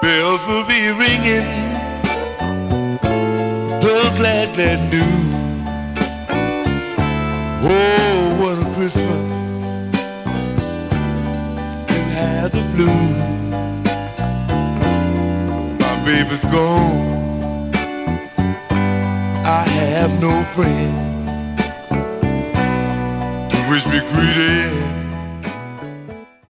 bells will be ringing, the glad, glad news. Oh, what a Christmas, you had the blues. My baby's gone, I have no friend to wish me greeting